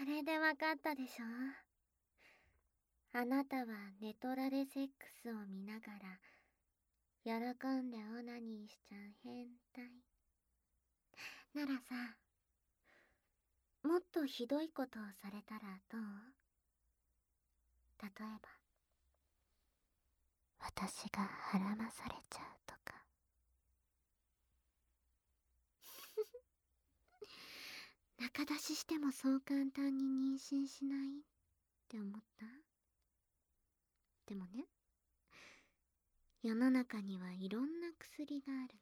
それでわかったでしょ。あなたは寝取られセックスを見ながら喜んでオナニーしちゃう変態ならさ、もっとひどいことをされたらどう？例えば私がはらまされちゃうとか。仲出ししてもそう簡単に妊娠しないって思った？でもね、世の中にはいろんな薬がある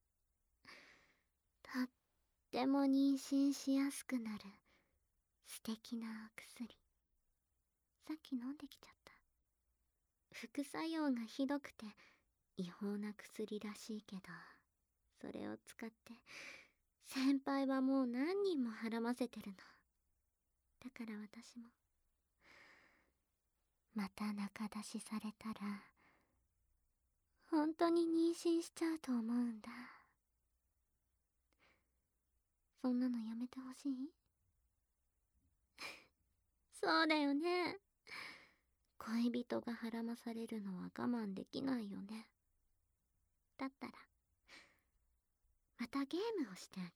の。とっても妊娠しやすくなる素敵なお薬。さっき飲んできちゃった。副作用がひどくて違法な薬らしいけど、それを使って先輩はもう何人もはらませてるの。だから私もまた仲出しされたら本当に妊娠しちゃうと思うんだ。そんなのやめてほしい？そうだよね。恋人がはらまされるのは我慢できないよね。だったらまたゲームをしてあげる。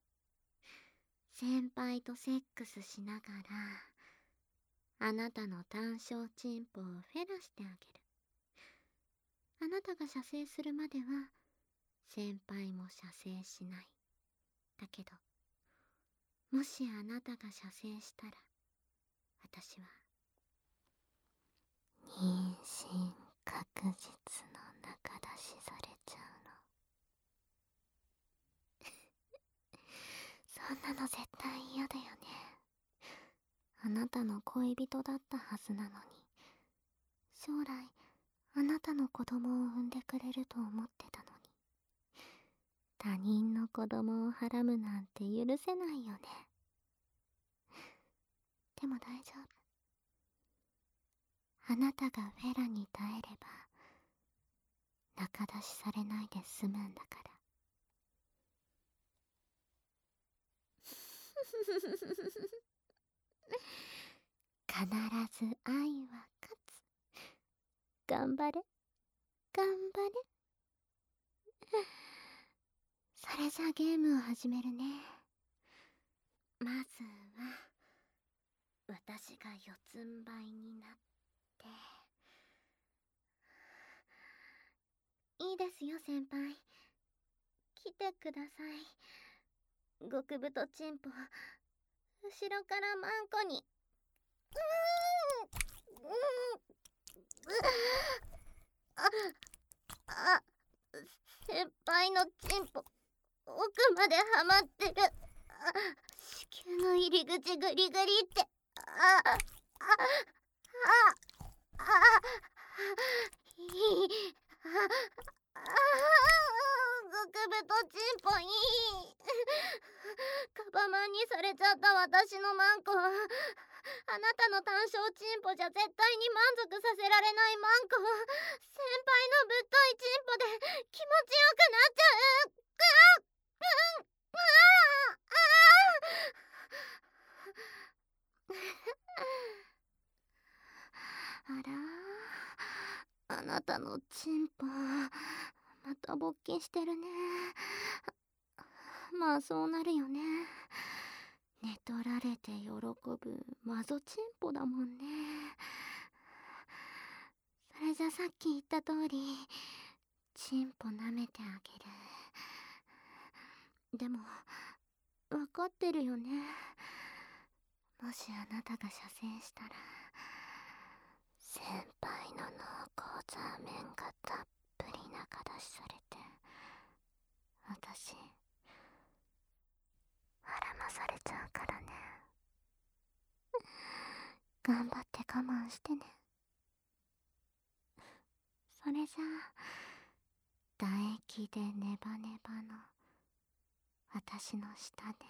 先輩とセックスしながらあなたの単小チンポをフェラしてあげる。あなたが射精するまでは先輩も射精しない。だけどもしあなたが射精したら私は妊娠確実の仲出しされちゃうの。そんなの絶対嫌だよね。あなたの恋人だったはずなのに、将来あなたの子供を産んでくれると思ってたのに、他人の子供をはらむなんて許せないよね。でも大丈夫。あなたがフェラに耐えれば仲出しされないで済むんだから。必ず愛は勝つ。頑張れ頑張れ。それじゃゲームを始めるね。まずは私が四つん這いになって。いいですよ先輩、来てください。極太チンポ後ろからマンコに。あ、先輩のチンポ奥まではまってる。子宮の入り口グリグリって。いい。極太チンポいい。カバマンにされちゃった私のマンコはあなたの単小チンポじゃ絶対に満足させられないマンコ。先輩のぶっといチンポで気持ちよくなっちゃう。あら、あなたのチンポまた勃起してるね。まあそうなるよね。寝取られて喜ぶマゾチンポだもんね。それじゃさっき言った通りチンポ舐めてあげる。でも分かってるよね。もしあなたが射精したら先輩の濃厚ザーメンがたっぷり仲出しされて私はらまされちゃうからね。頑張って我慢してね。それじゃあ唾液でネバネバの私の舌で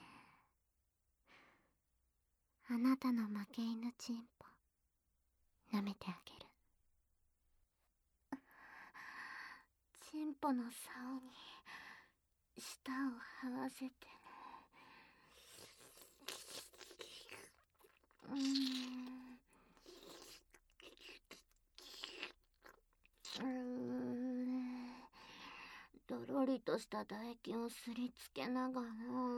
あなたの負け犬チンポ舐めてあげる。チンポの竿に舌を這わせて。 ろりとした唾液をすりつけながら、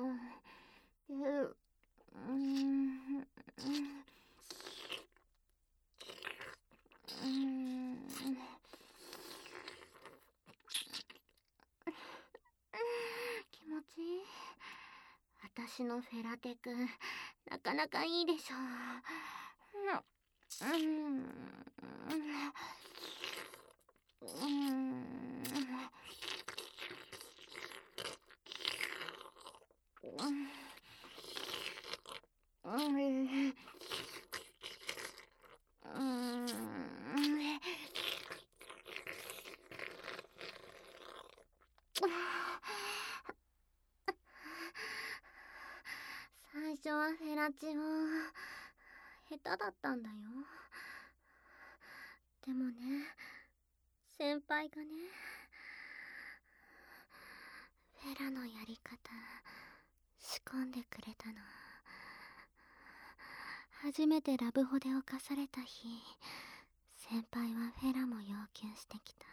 気持ちいい。私のフェラテ君、なかなかいいでしょ。最初はフェラチオ下手だったんだよ。でもね、先輩がね、フェラのやり方仕込んでくれたの。初めてラブホで犯された日、先輩はフェラも要求してきた。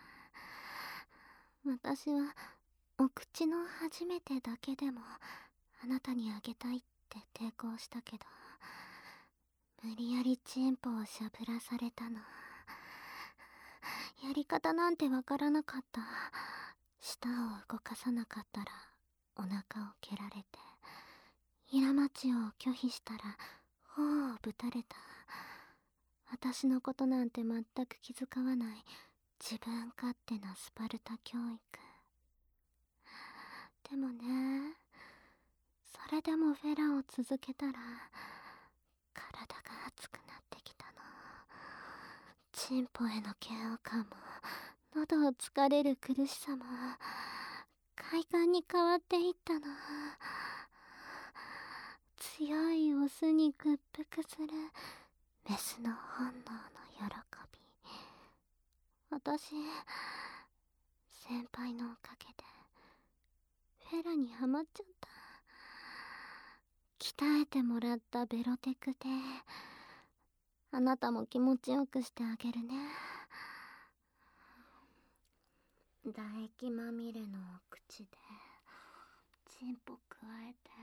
私はお口の初めてだけでもあなたにあげたいって抵抗したけど、無理やりチンポをしゃぶらされたの。やり方なんてわからなかった。舌を動かさなかったらお腹を蹴られて、平待ちを拒否したら頬をぶたれた。私のことなんて全く気遣わない自分勝手なスパルタ教育。でもね、それでもフェラを続けたら体が熱くなってきたの。チンポへの嫌悪感も喉をつかれる苦しさも快感に変わっていったの。強いオスに屈服するメスの本能の喜び。私、先輩のおかげでフェラにハマっちゃった。鍛えてもらったベロテクであなたも気持ちよくしてあげるね。唾液まみれのお口でチンポくわえて、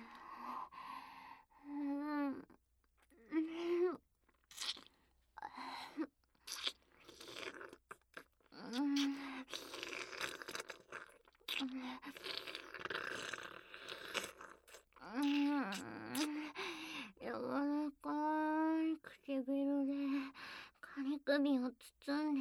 柔らかい唇でカニ首を包んで、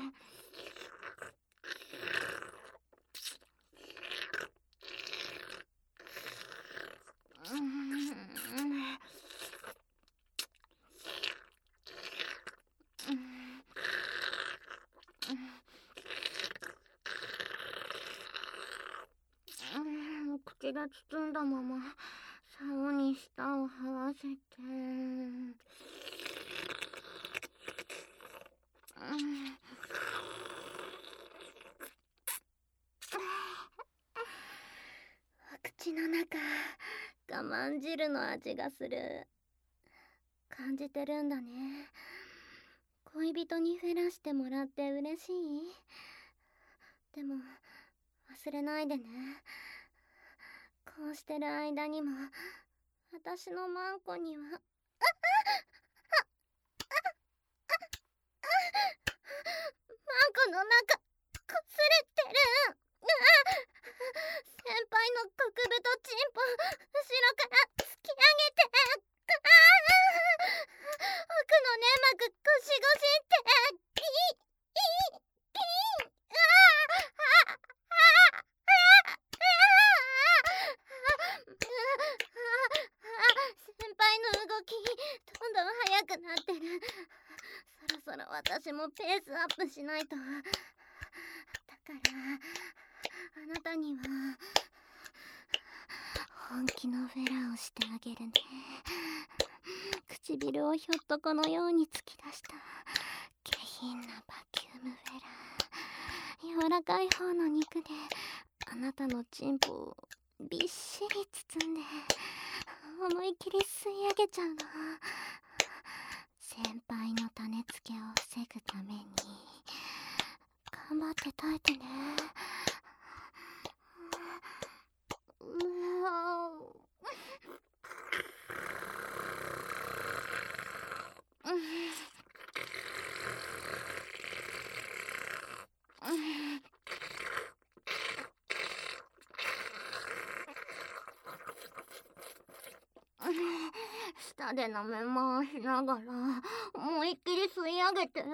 口で包んだまま竿に舌を這わせて、お口の中我慢汁の味がする。感じてるんだね。恋人にフェラしてもらって嬉しい？でも忘れないでね。こうしてる間にも私のマンコにはマンコの中こすれてる。先輩の極太チンポ後ろから突き上げて、奥の粘膜ゴシゴシってピーピーピー。先輩の動きどんどん速くなってる。そろそろ私もペースアップしないと。だからあなたには本気のフェラをしてあげるね。唇をひょっとこのように突き出した下品なバキュームフェラ。柔らかい方の肉であなたのチンポをびっしり包んで思いっきり吸い上げちゃうの。先輩の種付けを防ぐために頑張って耐えてね。 舌で舐め回しながら思いっきり吸い上げて、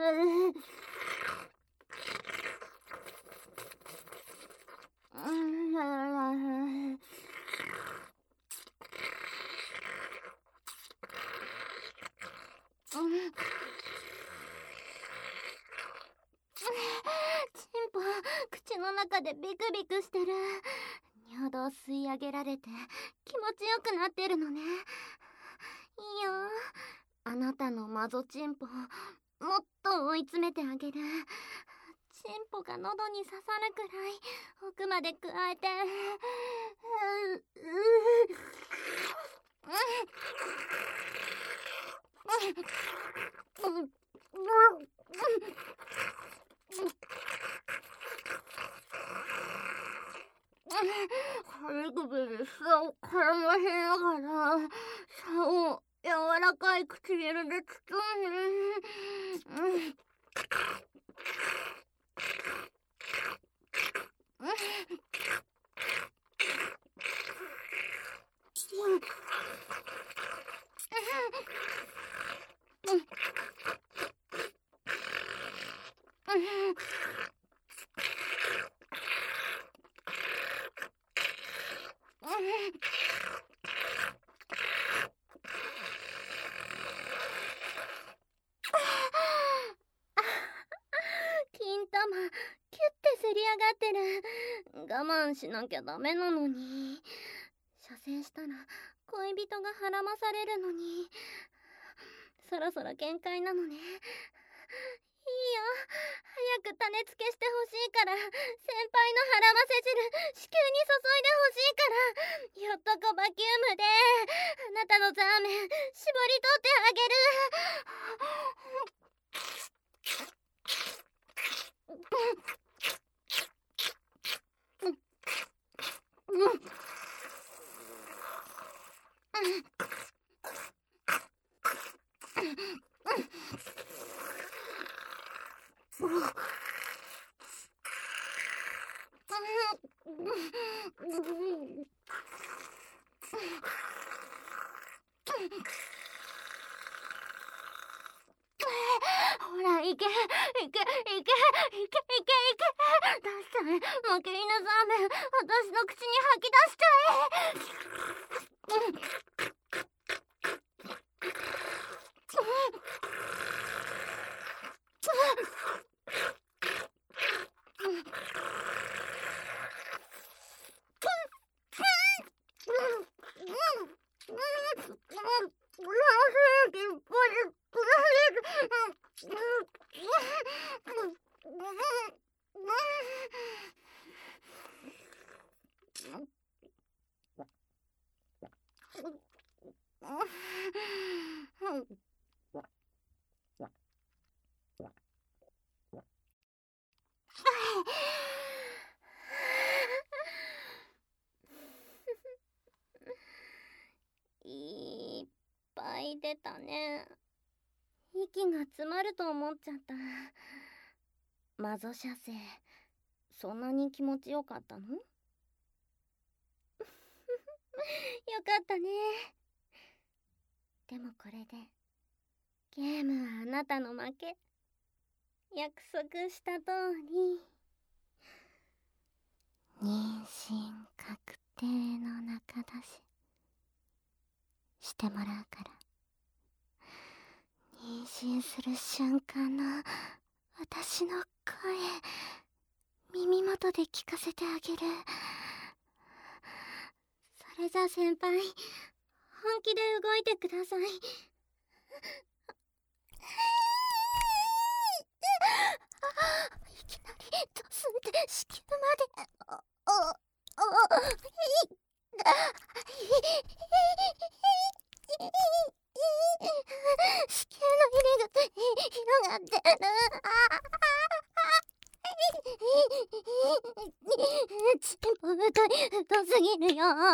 チンポ口の中でビクビクしてる。尿道吸い上げられて気持ちよくなってるのね。いいよ、あなたのマゾチンポもっと追い詰めてあげる。チンポが喉に刺さるくらい奥までくわえて、軽くびに舌を絡ませながら、舌を柔らかい唇で包んで、金玉キュッてせり上がってる。我慢しなきゃダメなのに。射精したら恋人がはらまされるのに。そろそろ限界なのね。いいよ、早く種付けしてほしいから、先輩のはらませ汁子宮に注いでほしいから、ひょっとこバキュームであなたのザーメン絞り取ってあげる。ほら、いけいけいけいけいけいけ出したい。負け犬ザーメン私の口に吐き出したい。いっぱい出たね。息が詰まると思っちゃった。マゾ射精、そんなに気持ちよかったの？よかったね。でもこれでゲームはあなたの負け。約束した通り妊娠確定の中出ししてもらうから。妊娠する瞬間の私の声、耳元で聞かせてあげる。それじゃ先輩、本気で動いてください。いきなりドスンって子宮まで。子宮の入り口広がってる。チンポ太すぎるよ。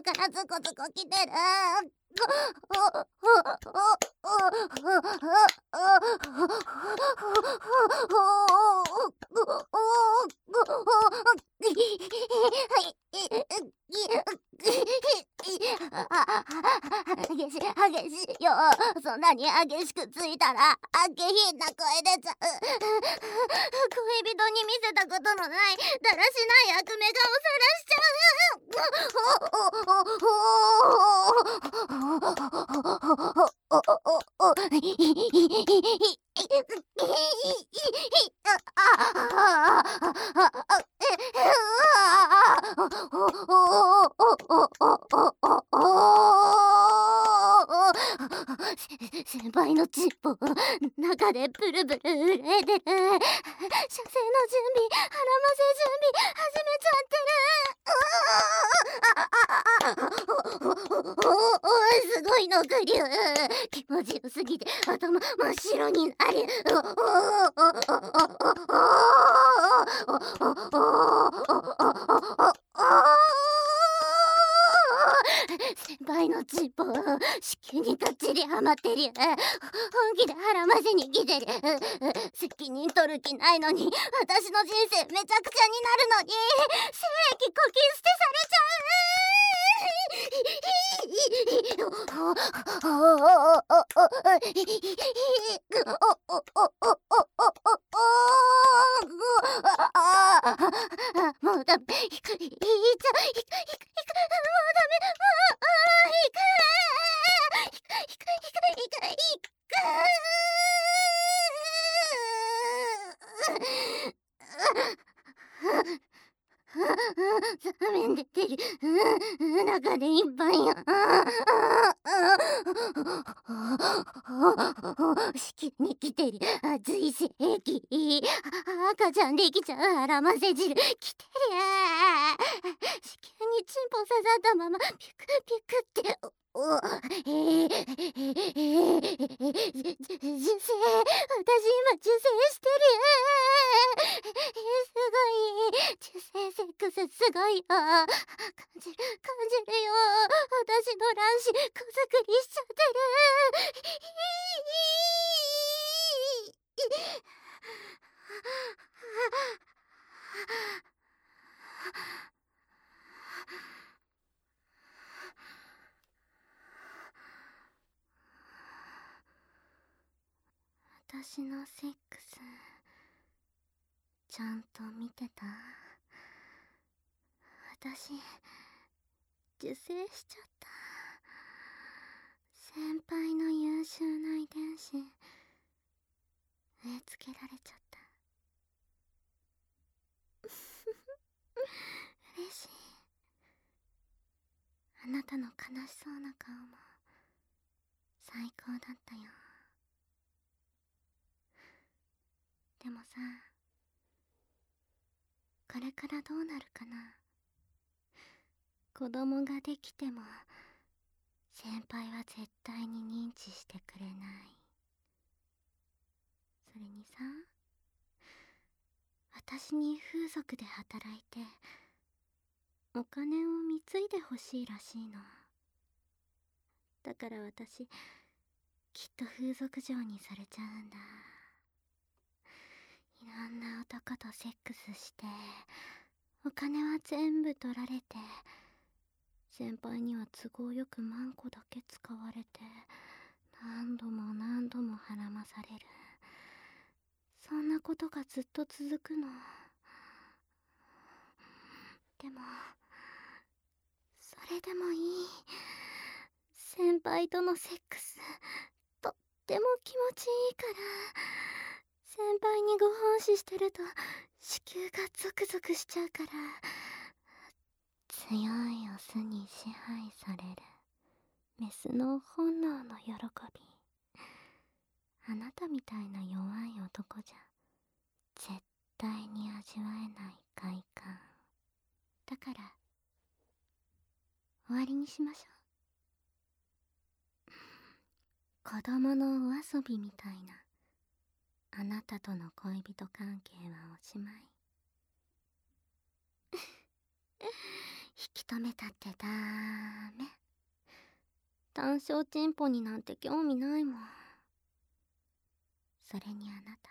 ろからズコズコ来てる。激しいよ。そんなに激しくついたら下品な声出ちゃう。恋人に見せたことのないだらしない悪目顔さらしちゃ先輩のチッポ中でブルブル震えてる。射精の準備、腹ませ準備始めちゃってる。すごいのくりゅう。気持ちよすぎて頭真っ白になる。先輩のチンポ子宮にがっちりハマってる。本気で腹ませに来てる。責任取る気ないのに私の人生めちゃくちゃになるのに精液こき捨てされちゃう。もうダメ。いっちゃう。もうダメ。ザメン出てる。中でいっぱいよ。子宮に来てる熱い精液。赤ちゃんできちゃう腹ませ汁来てる。子宮にチンポ刺さったままピュクピュクって受精、私今受精してる。すごい。受精セックスすごいよ。感じるよ。私の卵子子作りしちゃってる。私のセックスちゃんと見てた？私受精しちゃった。先輩の優秀な遺伝子植え付けられちゃった。嬉しい。あなたの悲しそうな顔も最高だったよ。でもさ、これからどうなるかな。子供ができても先輩は絶対に認知してくれない。それにさ、私に風俗で働いてお金を貢いでほしいらしいの。だから私きっと風俗嬢にされちゃうんだ。いろんな男とセックスしてお金は全部取られて、先輩には都合よくマンコだけ使われて何度も何度も孕まされる。そんなことがずっと続くの。でもそれでもいい。先輩とのセックスとっても気持ちいいから。先輩にご奉仕してると子宮がゾクゾクしちゃうから。強いオスに支配されるメスの本能の喜び。あなたみたいな弱い男じゃ絶対に味わえない快感だから、終わりにしましょう。子供のお遊びみたいなあなたとの恋人関係はおしまい。 引き止めたってダメ。単焦チンポになんて興味ないもん。それにあなた、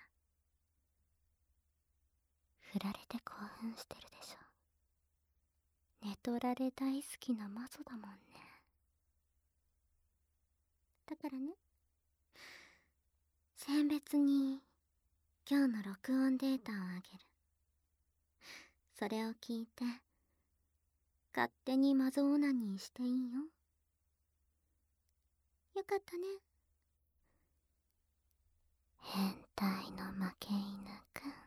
振られて興奮してるでしょ。寝取られ大好きなマゾだもんね。だからね、選別に今日の録音データをあげる。それを聞いて勝手にマゾオナニーしていいよ。よかったね。変態の負け犬くん。